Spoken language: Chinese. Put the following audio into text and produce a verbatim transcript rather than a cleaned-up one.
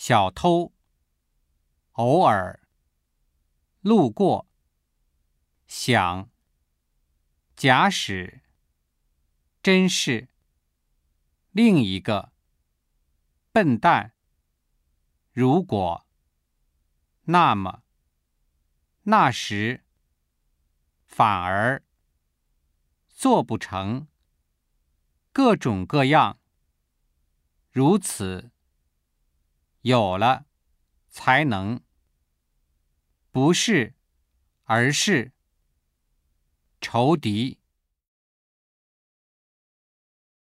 小偷，偶尔，路过，想，假使，真是，另一个，笨蛋，如果，那么，那时，反而，做不成，各种各样，如此，有了，才能，不是，而是，仇敌。